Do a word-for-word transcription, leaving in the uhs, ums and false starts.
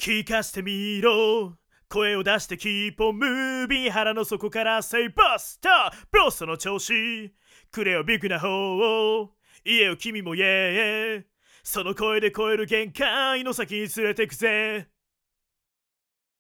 聞かせてみろ、声を出してキーポンムービー、腹の底から Say バスターブロスの調子くれよビッグな方を、言えよ君もイエー、その声で超える限界の先に連れてくぜ。